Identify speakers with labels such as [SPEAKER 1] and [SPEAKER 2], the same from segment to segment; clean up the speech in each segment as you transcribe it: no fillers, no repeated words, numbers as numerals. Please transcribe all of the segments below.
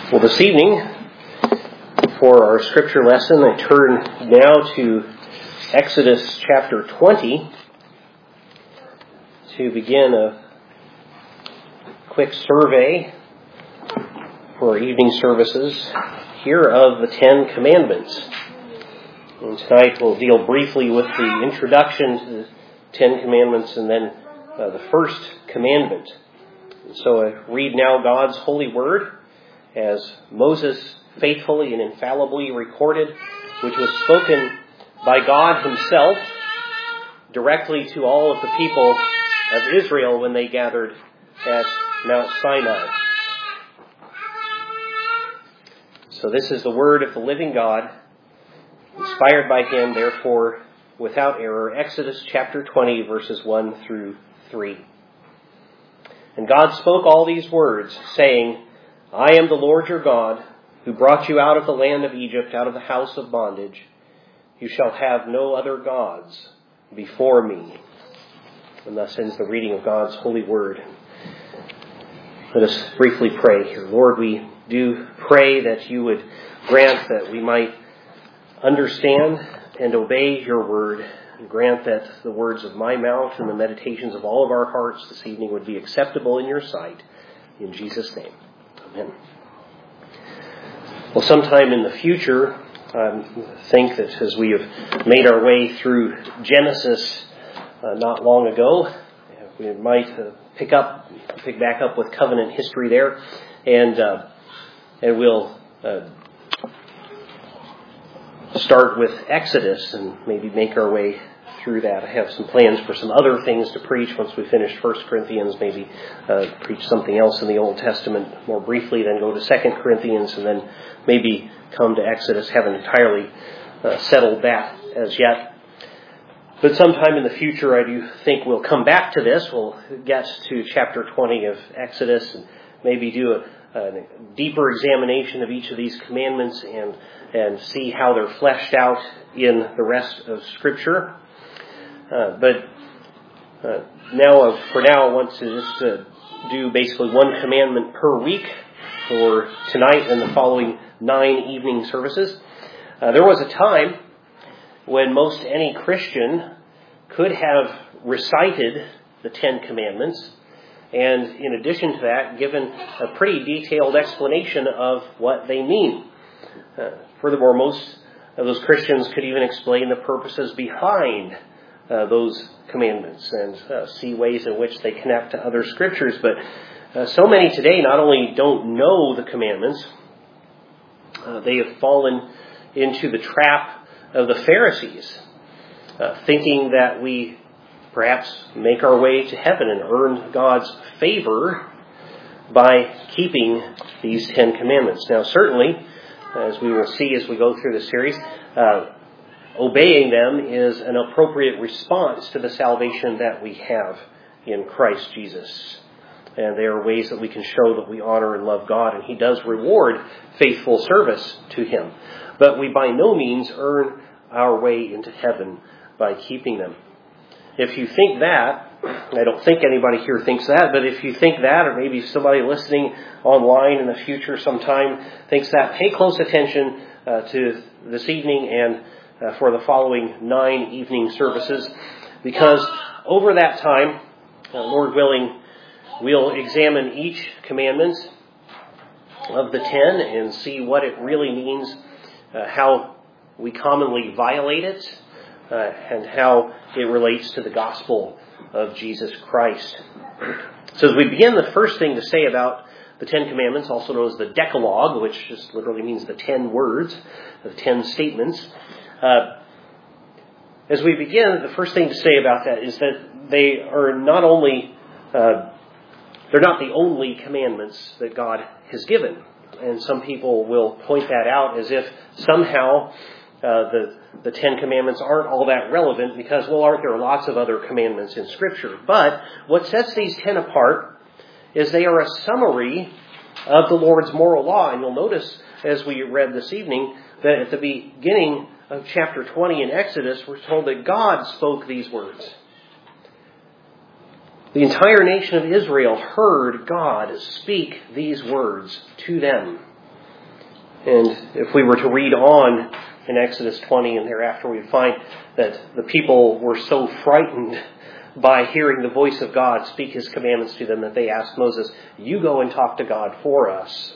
[SPEAKER 1] Well, this evening, for our scripture lesson, I turn now to Exodus chapter 20 to begin a quick survey for our evening services here of the Ten Commandments. And tonight we'll deal briefly with the introduction to the Ten Commandments and then the first commandment. And so I read now God's holy word as Moses faithfully and infallibly recorded, which was spoken by God himself directly to all of the people of Israel when they gathered at Mount Sinai. So this is the word of the living God, inspired by him, therefore, without error. Exodus chapter 20, verses 1 through 3. And God spoke all these words, saying, I am the Lord your God, who brought you out of the land of Egypt, out of the house of bondage. You shall have no other gods before me. And thus ends the reading of God's holy word. Let us briefly pray here. Lord, we do pray that you would grant that we might understand and obey your word, and grant that the words of my mouth and the meditations of all of our hearts this evening would be acceptable in your sight. In Jesus' name. Amen. Well, sometime in the future, I think that as we have made our way through Genesis not long ago, we might pick back up with covenant history there, and we'll start with Exodus and maybe make our way through that. I have some plans for some other things to preach once we finish 1 Corinthians, maybe preach something else in the Old Testament more briefly, then go to 2 Corinthians, and then maybe come to Exodus. Haven't entirely settled that as yet. But sometime in the future, I do think we'll come back to this. We'll get to chapter 20 of Exodus and maybe do a deeper examination of each of these commandments and see how they're fleshed out in the rest of Scripture. But for now, I want to just do basically one commandment per week for tonight and the following 9 evening services. There was a time when most any Christian could have recited the 10 Commandments, and in addition to that, given a pretty detailed explanation of what they mean. Furthermore, most of those Christians could even explain the purposes behind those commandments and see ways in which they connect to other scriptures. But so many today not only don't know the commandments, they have fallen into the trap of the Pharisees, thinking that we perhaps make our way to heaven and earn God's favor by keeping these 10 commandments. Now, certainly, as we will see as we go through the series, obeying them is an appropriate response to the salvation that we have in Christ Jesus. And they are ways that we can show that we honor and love God, and he does reward faithful service to him. But we by no means earn our way into heaven by keeping them. If you think that, I don't think anybody here thinks that, but if you think that, or maybe somebody listening online in the future sometime thinks that, pay close attention to this evening and for the following 9 evening services, because over that time, Lord willing, we'll examine each commandment of the 10 and see what it really means, how we commonly violate it, and how it relates to the gospel of Jesus Christ. So as we begin, the first thing to say about the 10 Commandments, also known as the Decalogue, which just literally means the 10 words, the 10 statements. As we begin, the first thing to say about that is that they are not only, they're not the only commandments that God has given. And some people will point that out as if somehow the 10 Commandments aren't all that relevant because, well, aren't there lots of other commandments in Scripture? But what sets these 10 apart is they are a summary of the Lord's moral law. And you'll notice, as we read this evening, that at the beginning of chapter 20 in Exodus, we're told that God spoke these words. The entire nation of Israel heard God speak these words to them. And if we were to read on in Exodus 20 and thereafter, we would find that the people were so frightened by hearing the voice of God speak His commandments to them that they asked Moses, "You go and talk to God for us."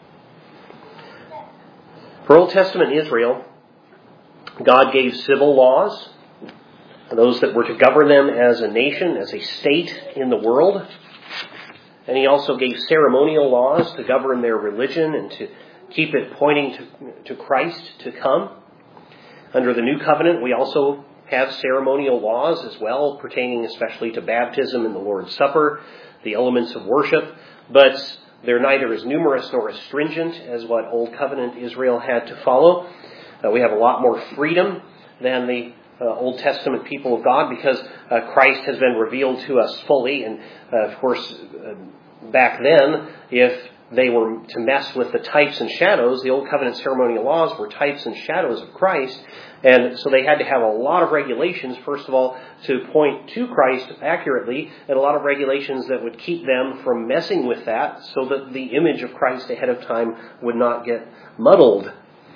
[SPEAKER 1] For Old Testament Israel, God gave civil laws, those that were to govern them as a nation, as a state in the world. And He also gave ceremonial laws to govern their religion and to keep it pointing to Christ to come. Under the New Covenant, we also have ceremonial laws as well, pertaining especially to baptism and the Lord's Supper, the elements of worship, but they're neither as numerous nor as stringent as what Old Covenant Israel had to follow. We have a lot more freedom than the Old Testament people of God because Christ has been revealed to us fully. And of course, back then, if they were to mess with the types and shadows, the Old Covenant ceremonial laws were types and shadows of Christ. And so they had to have a lot of regulations, first of all, to point to Christ accurately, and a lot of regulations that would keep them from messing with that so that the image of Christ ahead of time would not get muddled.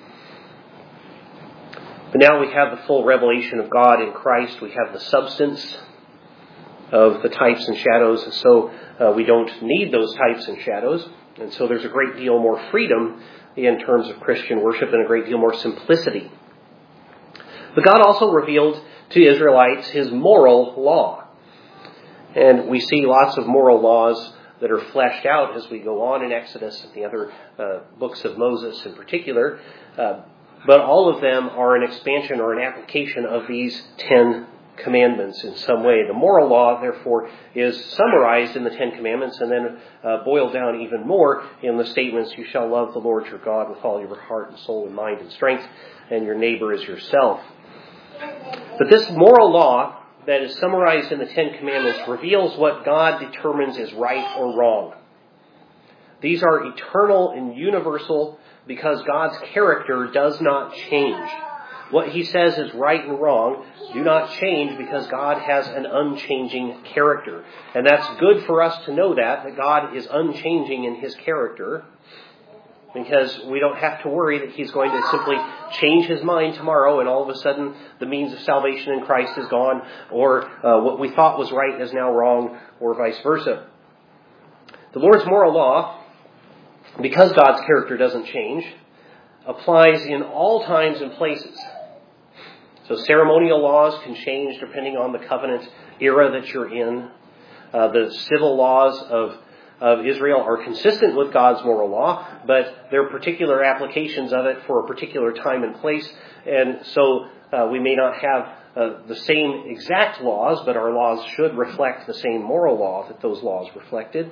[SPEAKER 1] But now we have the full revelation of God in Christ. We have the substance of the types and shadows, and so we don't need those types and shadows. And so there's a great deal more freedom in terms of Christian worship and a great deal more simplicity. But God also revealed to Israelites His moral law. And we see lots of moral laws that are fleshed out as we go on in Exodus and the other books of Moses in particular. But all of them are an expansion or an application of these 10 commandments in some way. The moral law, therefore, is summarized in the 10 commandments and then boiled down even more in the statements, "You shall love the Lord your God with all your heart and soul and mind and strength, and your neighbor as yourself." But this moral law that is summarized in the 10 commandments reveals what God determines is right or wrong. These are eternal and universal because God's character does not change. What He says is right and wrong do not change because God has an unchanging character. And that's good for us to know that God is unchanging in His character, because we don't have to worry that He's going to simply change His mind tomorrow and all of a sudden the means of salvation in Christ is gone, or what we thought was right is now wrong, or vice versa. The Lord's moral law, because God's character doesn't change, applies in all times and places. So ceremonial laws can change depending on the covenant era that you're in. The civil laws of Israel are consistent with God's moral law, but there are particular applications of it for a particular time and place. And so we may not have the same exact laws, but our laws should reflect the same moral law that those laws reflected.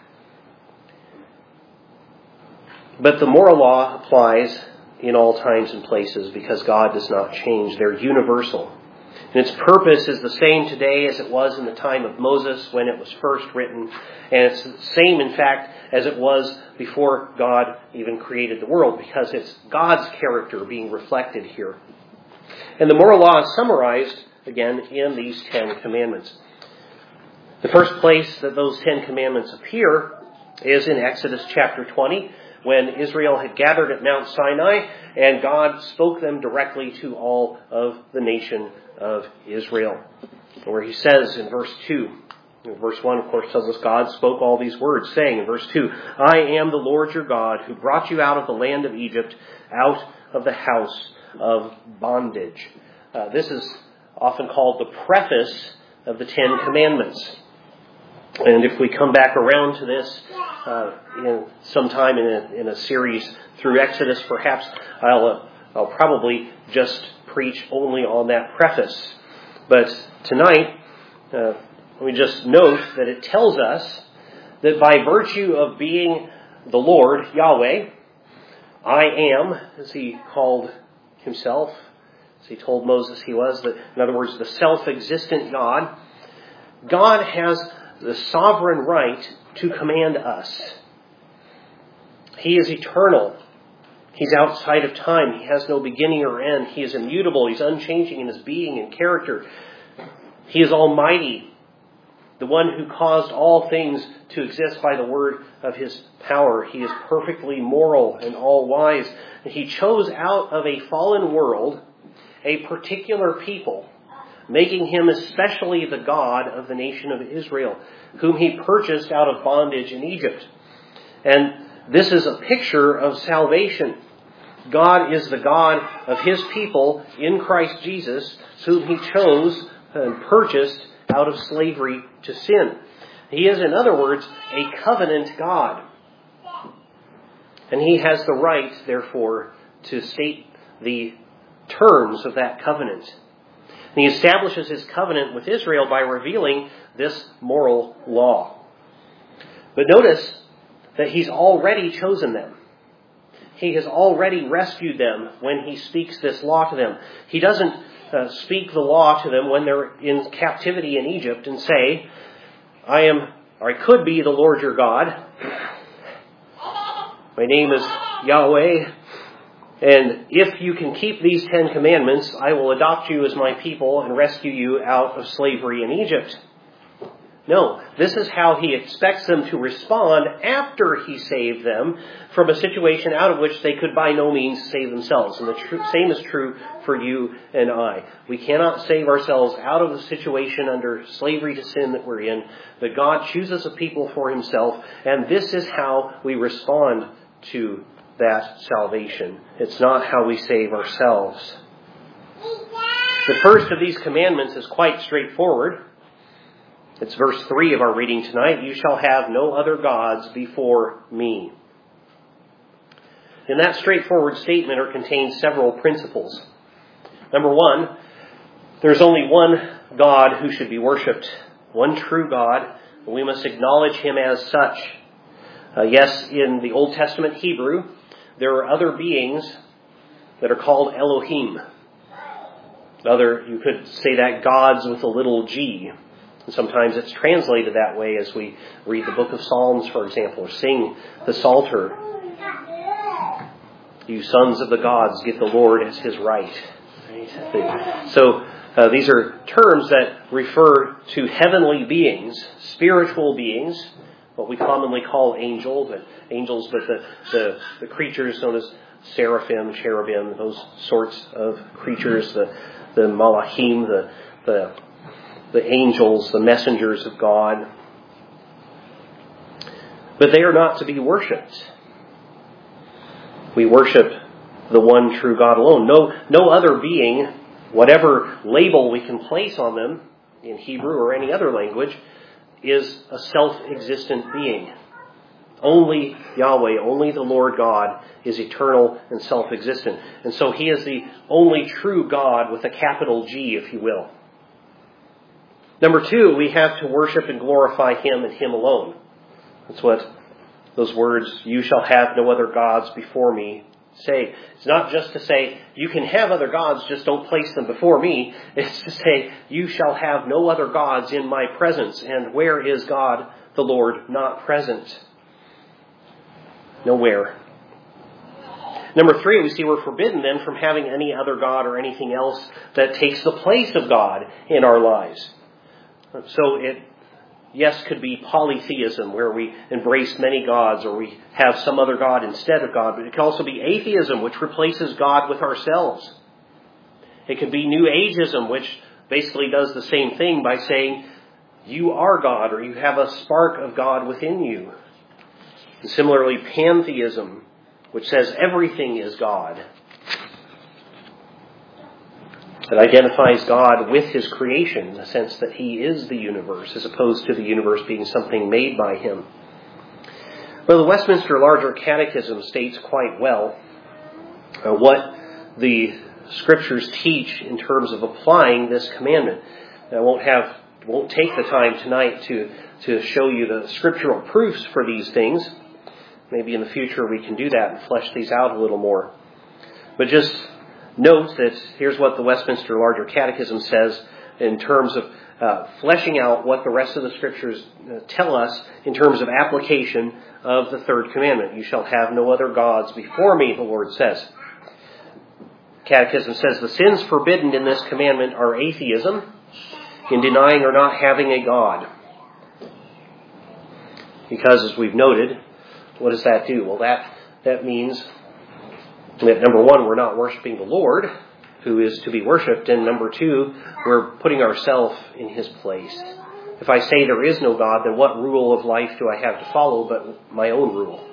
[SPEAKER 1] But the moral law applies in all times and places because God does not change. They're universal. And its purpose is the same today as it was in the time of Moses when it was first written. And it's the same, in fact, as it was before God even created the world, because it's God's character being reflected here. And the moral law is summarized, again, in these 10 commandments. The first place that those 10 commandments appear is in Exodus chapter 20, when Israel had gathered at Mount Sinai, and God spoke them directly to all of the nation of Israel. Where He says in verse 2, verse 1, of course, tells us God spoke all these words, saying in verse 2, "I am the Lord your God, who brought you out of the land of Egypt, out of the house of bondage." This is often called the preface of the 10 Commandments. And if we come back around to this sometime in a series through Exodus, perhaps I'll probably just preach only on that preface. But tonight, let me just note that it tells us that by virtue of being the Lord, Yahweh, I am, as He called Himself, as He told Moses He was, that, in other words, the self-existent God, God has the sovereign right to command us. He is eternal. He's outside of time. He has no beginning or end. He is immutable. He's unchanging in His being and character. He is almighty. the one who caused all things to exist by the word of his power. He is perfectly moral and all-wise. He chose out of a fallen world a particular people, making him especially the God of the nation of Israel, whom he purchased out of bondage in Egypt. And this is a picture of salvation. God is the God of his people in Christ Jesus, whom he chose and purchased out of slavery to sin. He is, in other words, a covenant God. And he has the right, therefore, to state the terms of that covenant. And he establishes his covenant with Israel by revealing this moral law. But notice that he's already chosen them. He has already rescued them when he speaks this law to them. He doesn't speak the law to them when they're in captivity in Egypt and say, I could be the Lord your God. My name is Yahweh. And if you can keep these 10 commandments, I will adopt you as my people and rescue you out of slavery in Egypt. No, this is how he expects them to respond after he saved them from a situation out of which they could by no means save themselves. And the same is true for you and I. We cannot save ourselves out of the situation under slavery to sin that we're in, but God chooses a people for himself, and this is how we respond to that salvation. It's not how we save ourselves. The first of these commandments is quite straightforward. It's verse 3 of our reading tonight. You shall have no other gods before me. In that straightforward statement are contained several principles. Number one, there's only one God who should be worshipped. One true God. We must acknowledge him as such. Yes, in the Old Testament Hebrew, there are other beings that are called Elohim. You could say that gods with a little g. And sometimes it's translated that way as we read the book of Psalms, for example, or sing the Psalter. You sons of the gods, get the Lord as his right. So these are terms that refer to heavenly beings, spiritual beings, what we commonly call angels, but the creatures known as seraphim, cherubim, those sorts of creatures, the malachim, the angels, the messengers of God. But they are not to be worshipped. We worship the one true God alone. No other being, whatever label we can place on them in Hebrew or any other language, is a self-existent being. Only Yahweh, only the Lord God is eternal and self-existent. And so he is the only true God with a capital G, if you will. Number two, we have to worship and glorify him and him alone. That's what those words, you shall have no other gods before me, say. It's not just to say, you can have other gods, just don't place them before me. It's to say, you shall have no other gods in my presence. And where is God, the Lord, not present? Nowhere. Number three, we see we're forbidden then from having any other god or anything else that takes the place of God in our lives. So it, yes, could be polytheism, where we embrace many gods or we have some other god instead of God. But it can also be atheism, which replaces God with ourselves. It could be New Ageism, which basically does the same thing by saying, you are God, or you have a spark of God within you. And similarly, pantheism, which says everything is God. That identifies God with his creation in the sense that he is the universe, as opposed to the universe being something made by him. Well, the Westminster Larger Catechism states quite well what the Scriptures teach in terms of applying this commandment. I won't take the time tonight to show you the scriptural proofs for these things. Maybe in the future we can do that and flesh these out a little more. But just note that here's what the Westminster Larger Catechism says in terms of fleshing out what the rest of the Scriptures tell us in terms of application of the third commandment. You shall have no other gods before me, the Lord says. Catechism says the sins forbidden in this commandment are atheism, in denying or not having a God, Because, as we've noted, what does that do? Well, that means that, number one, we're not worshiping the Lord, who is to be worshipped, and number two, we're putting ourselves in His place. If I say there is no God, then what rule of life do I have to follow but my own rule?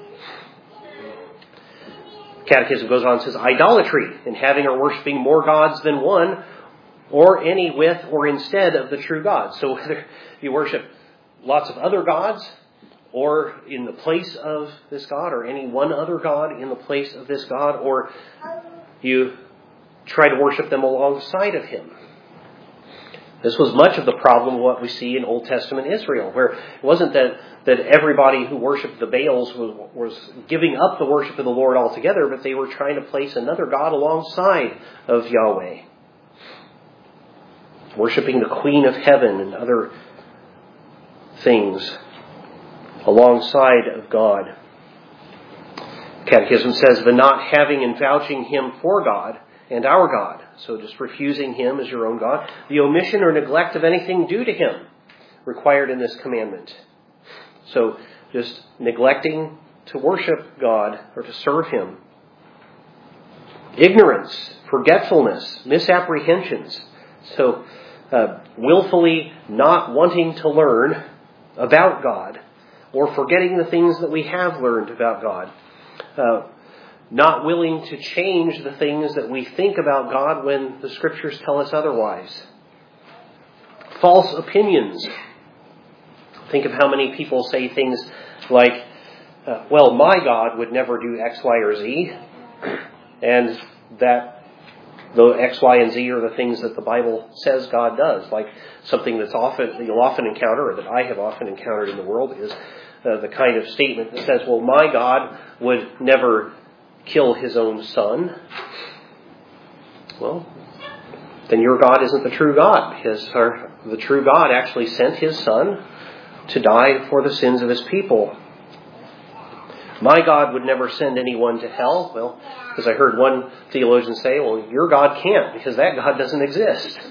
[SPEAKER 1] Catechism goes on and says, idolatry, in having or worshipping more gods than one, or any with or instead of the true God. So whether you worship lots of other gods, or in the place of this God, or any one other God in the place of this God, or you try to worship them alongside of Him. This was much of the problem of what we see in Old Testament Israel, where it wasn't that everybody who worshipped the Baals was giving up the worship of the Lord altogether, but they were trying to place another God alongside of Yahweh. Worshipping the Queen of Heaven and other things alongside of God. Catechism says, the not having and vouching Him for God and our God, so just refusing Him as your own God, the omission or neglect of anything due to Him required in this commandment. So just neglecting to worship God or to serve Him. Ignorance, forgetfulness, misapprehensions. So willfully not wanting to learn about God, or forgetting the things that we have learned about God. Not willing to change the things that we think about God when the Scriptures tell us otherwise. False opinions. Think of how many people say things like, well, my God would never do X, Y, or Z. And that the X, Y, and Z are the things that the Bible says God does. Like something you'll often encounter, or that I have often encountered in the world, is the kind of statement that says, well, my God would never kill His own Son. Well, then your God isn't the true God, because the true God actually sent His Son to die for the sins of His people. My God would never send anyone to hell. Well, as I heard one theologian say, well, your God can't, because that God doesn't exist.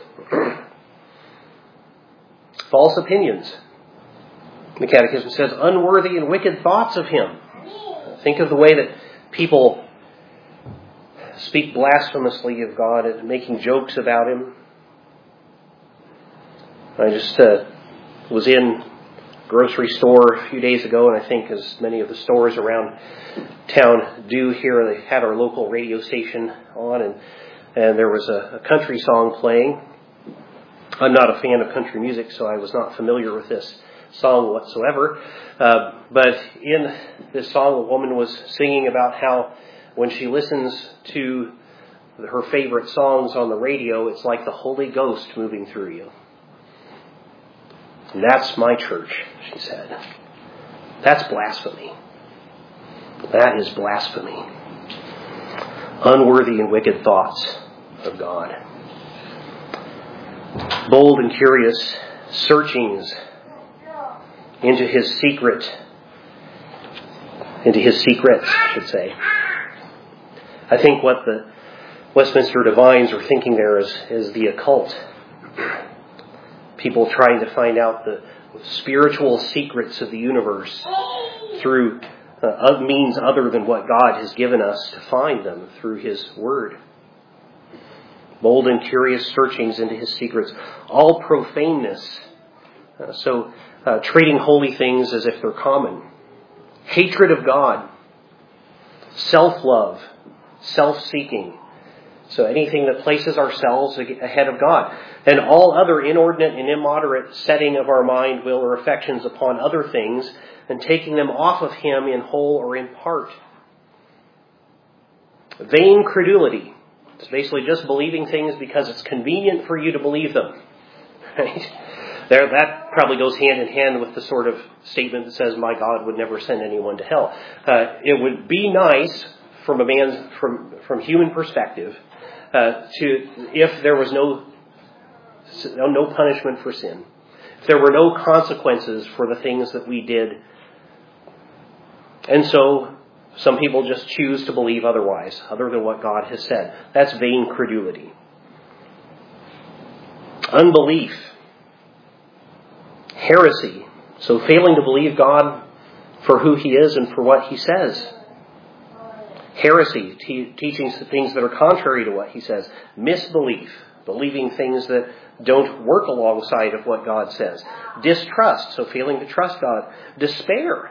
[SPEAKER 1] False opinions. The Catechism says, unworthy and wicked thoughts of Him. Think of the way that people speak blasphemously of God and making jokes about Him. I just was in a grocery store a few days ago, and I think as many of the stores around town do here, they had our local radio station on, and there was a country song playing. I'm not a fan of country music, so I was not familiar with this song whatsoever. But in this song, a woman was singing about how when she listens to her favorite songs on the radio, it's like the Holy Ghost moving through you. And that's my church, she said. That's blasphemy. That is blasphemy. Unworthy and wicked thoughts of God. Bold and curious searchings into His secrets, I should say. I think what the Westminster Divines are thinking there is the occult. People trying to find out the spiritual secrets of the universe through means other than what God has given us to find them through His Word. Bold and curious searchings into His secrets. All profaneness. Treating holy things as if they're common. Hatred of God. Self-love. Self-seeking. So anything that places ourselves ahead of God. And all other inordinate and immoderate setting of our mind, will, or affections upon other things, and taking them off of Him in whole or in part. Vain credulity. It's basically just believing things because it's convenient for you to believe them. Right? That probably goes hand in hand with the sort of statement that says, my God would never send anyone to hell. It would be nice from a man's, from human perspective, if there was no punishment for sin, if there were no consequences for the things that we did. And so some people just choose to believe otherwise, other than what God has said. That's vain credulity. Unbelief. Heresy. So failing to believe God for who He is and for what He says. Heresy, teaching things that are contrary to what He says. Misbelief, believing things that don't work alongside of what God says. Distrust, so failing to trust God. Despair.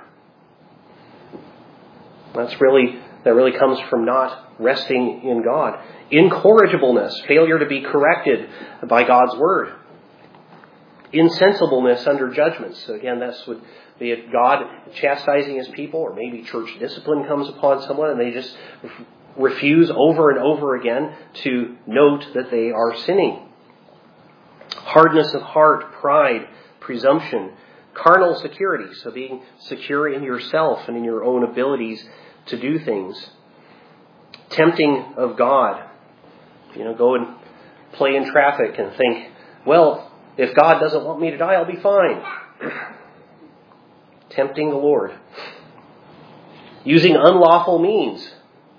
[SPEAKER 1] That really comes from not resting in God. Incorrigibleness, failure to be corrected by God's word. Insensibleness under judgments. So again, this would be it God chastising His people, or maybe church discipline comes upon someone and they just refuse over and over again to note that they are sinning. Hardness of heart, pride, presumption, carnal security. So being secure in yourself and in your own abilities to do things. Tempting of God. Go and play in traffic and think, well, if God doesn't want me to die, I'll be fine. Tempting the Lord. Using unlawful means.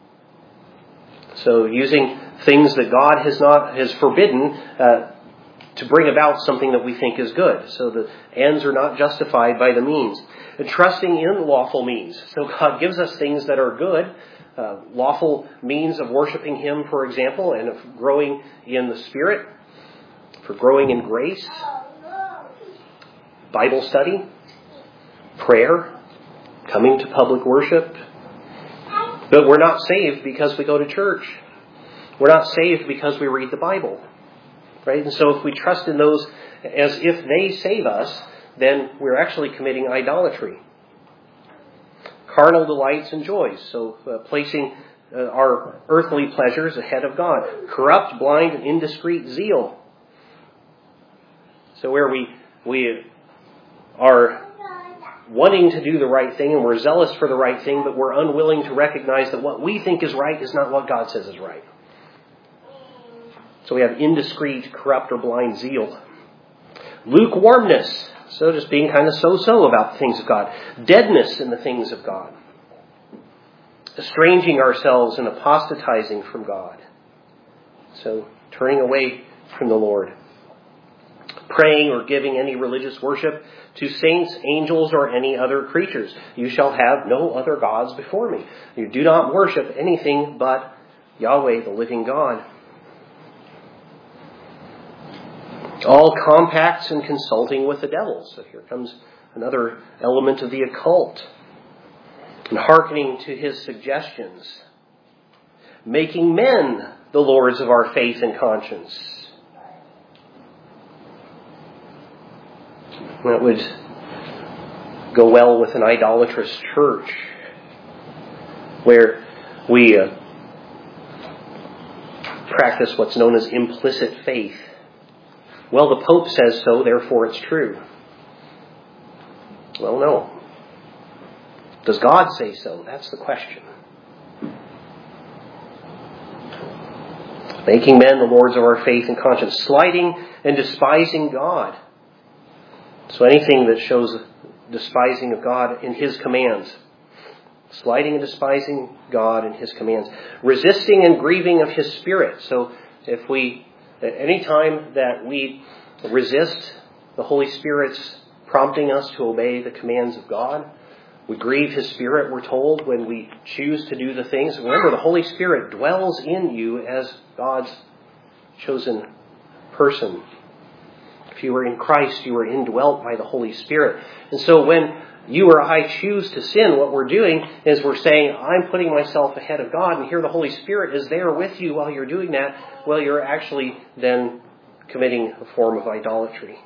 [SPEAKER 1] So using things that God has forbidden to bring about something that we think is good. So the ends are not justified by the means. And trusting in lawful means. So God gives us things that are good. Lawful means of worshiping Him, for example, and of growing in the Spirit. For growing in grace. Bible study. Prayer. Coming to public worship. But we're not saved because we go to church. We're not saved because we read the Bible. Right? And so if we trust in those as if they save us, then we're actually committing idolatry. Carnal delights and joys. So placing our earthly pleasures ahead of God. Corrupt, blind, and indiscreet zeal. So where we are wanting to do the right thing and we're zealous for the right thing, but we're unwilling to recognize that what we think is right is not what God says is right. So we have indiscreet, corrupt, or blind zeal. Lukewarmness. So just being kind of so-so about the things of God. Deadness in the things of God. Estranging ourselves and apostatizing from God. So turning away from the Lord. Praying or giving any religious worship to saints, angels, or any other creatures. You shall have no other gods before me. You do not worship anything but Yahweh, the living God. All compacts and consulting with the devil. So here comes another element of the occult. And hearkening to his suggestions. Making men the lords of our faith and conscience. That would go well with an idolatrous church where we practice what's known as implicit faith. Well, the Pope says so, therefore it's true. Well, no. Does God say so? That's the question. Making men the lords of our faith and conscience. Slighting and despising God. So anything that shows despising of God in His commands. Slighting and despising God and His commands. Resisting and grieving of His Spirit. So if at any time that we resist the Holy Spirit's prompting us to obey the commands of God, we grieve His Spirit, we're told, when we choose to do the things. Remember, the Holy Spirit dwells in you as God's chosen person. If you are in Christ, you are indwelt by the Holy Spirit. And so when you or I choose to sin, what we're doing is we're saying, I'm putting myself ahead of God, and here the Holy Spirit is there with you while you're doing that. Well, you're actually then committing a form of idolatry.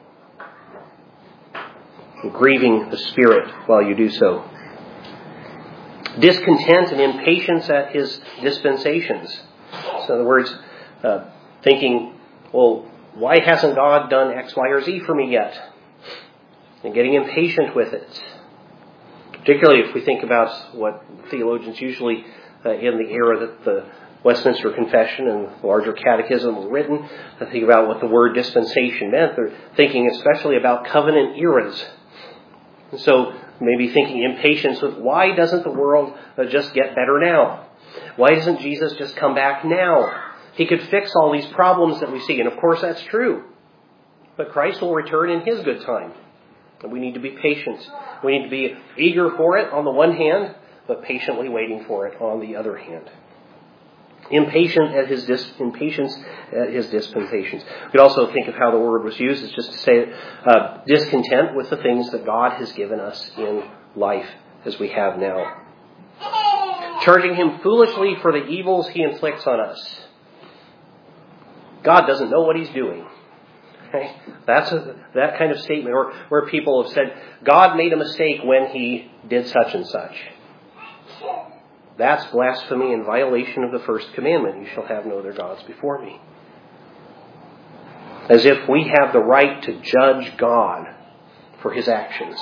[SPEAKER 1] Grieving the Spirit while you do so. Discontent and impatience at His dispensations. So in other words, thinking, well, why hasn't God done X, Y, or Z for me yet? And getting impatient with it. Particularly if we think about what theologians usually, in the era that the Westminster Confession and the larger catechism were written, think about what the word dispensation meant. They're thinking especially about covenant eras. And so maybe thinking impatience with, why doesn't the world just get better now? Why doesn't Jesus just come back now? He could fix all these problems that we see. And of course that's true. But Christ will return in His good time. And we need to be patient. We need to be eager for it on the one hand, but patiently waiting for it on the other hand. Impatience at his dispensations. We could also think of how the word was used. It's just to say discontent with the things that God has given us in life as we have now. Charging him foolishly for the evils he inflicts on us. God doesn't know what he's doing. Okay? That's that kind of statement where people have said, God made a mistake when he did such and such. That's blasphemy and violation of the first commandment. You shall have no other gods before me. As if we have the right to judge God for his actions.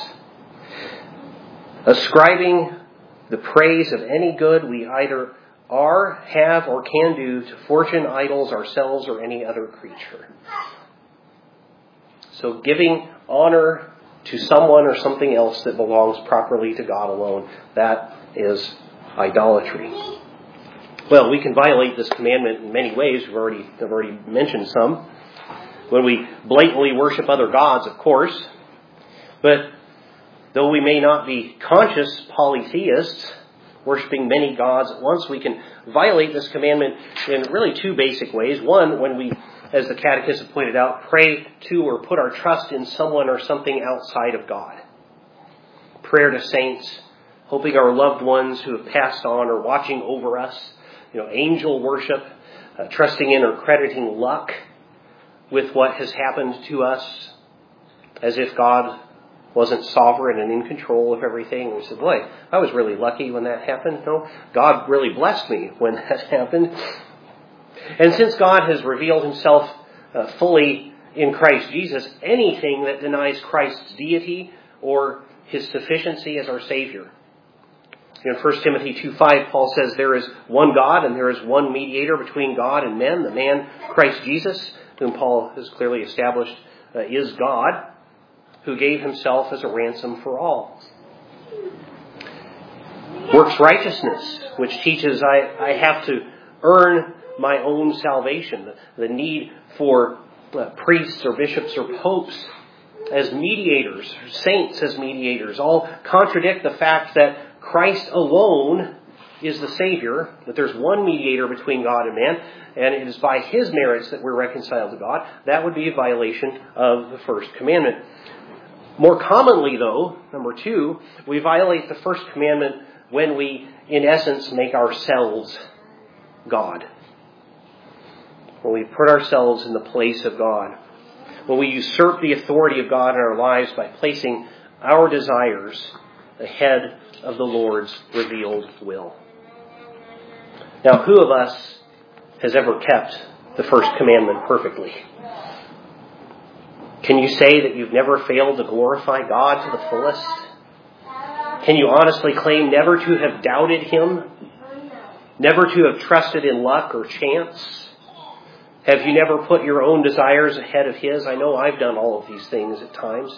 [SPEAKER 1] Ascribing the praise of any good we either are, have, or can do to fortune, idols, ourselves, or any other creature. So giving honor to someone or something else that belongs properly to God alone, that is idolatry. Well, we can violate this commandment in many ways. I've already mentioned some. When we blatantly worship other gods, of course. But though we may not be conscious polytheists, worshiping many gods at once, we can violate this commandment in really two basic ways. One, when we, as the Catechism pointed out, pray to or put our trust in someone or something outside of God. Prayer to saints, hoping our loved ones who have passed on are watching over us. Angel worship, trusting in or crediting luck with what has happened to us, as if God wasn't sovereign and in control of everything. We said, boy, I was really lucky when that happened. No, God really blessed me when that happened. And since God has revealed himself fully in Christ Jesus, anything that denies Christ's deity or his sufficiency as our Savior. In 1 Timothy 2:5, Paul says there is one God and there is one mediator between God and men, the man Christ Jesus, whom Paul has clearly established is God, who gave himself as a ransom for all. Works righteousness, which teaches I have to earn my own salvation. The need for priests or bishops or popes as mediators, saints as mediators, all contradict the fact that Christ alone is the Savior, that there's one mediator between God and man, and it is by his merits that we're reconciled to God. That would be a violation of the first commandment. More commonly, though, number two, we violate the first commandment when we, in essence, make ourselves God. When we put ourselves in the place of God. When we usurp the authority of God in our lives by placing our desires ahead of the Lord's revealed will. Now, who of us has ever kept the first commandment perfectly? Can you say that you've never failed to glorify God to the fullest? Can you honestly claim never to have doubted him? Never to have trusted in luck or chance? Have you never put your own desires ahead of his? I know I've done all of these things at times.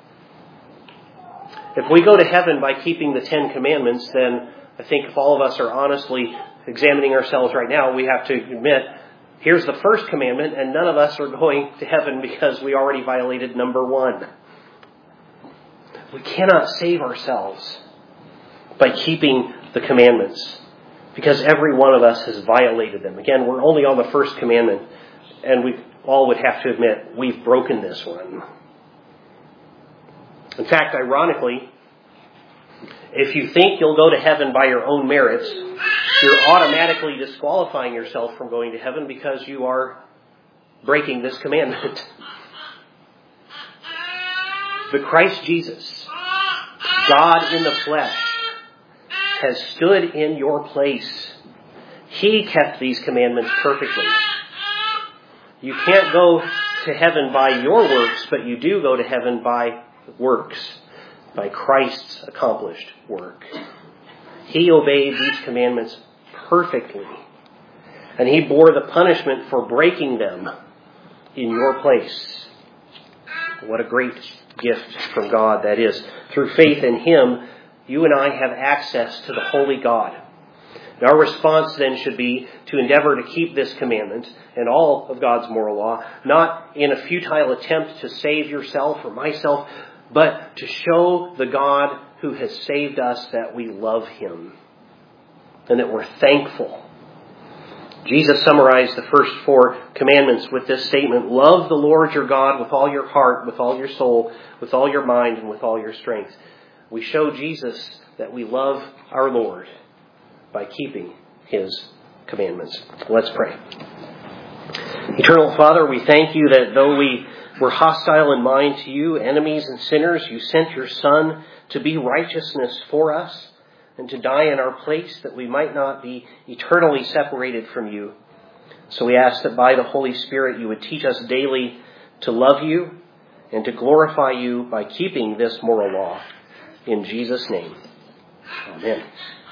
[SPEAKER 1] If we go to heaven by keeping the 10 Commandments, then I think if all of us are honestly examining ourselves right now, we have to admit, here's the first commandment, and none of us are going to heaven because we already violated number 1. We cannot save ourselves by keeping the commandments because every one of us has violated them. Again, we're only on the first commandment, and we all would have to admit we've broken this one. In fact, ironically, if you think you'll go to heaven by your own merits, you're automatically disqualifying yourself from going to heaven because you are breaking this commandment. But Christ Jesus, God in the flesh, has stood in your place. He kept these commandments perfectly. You can't go to heaven by your works, but you do go to heaven by works, by Christ's accomplished work. He obeyed these commandments perfectly, and he bore the punishment for breaking them in your place. What a great gift from God that is. Through faith in him, you and I have access to the holy God. And our response then should be to endeavor to keep this commandment and all of God's moral law, not in a futile attempt to save yourself or myself, but to show the God who has saved us that we love Him and that we're thankful. Jesus summarized the first 4 commandments with this statement: love the Lord your God with all your heart, with all your soul, with all your mind, and with all your strength. We show Jesus that we love our Lord by keeping His commandments. Let's pray. Eternal Father, we thank You that though we were hostile in mind to You, enemies and sinners, You sent Your Son to be righteousness for us and to die in our place that we might not be eternally separated from You. So we ask that by the Holy Spirit You would teach us daily to love You and to glorify You by keeping this moral law. In Jesus' name, amen.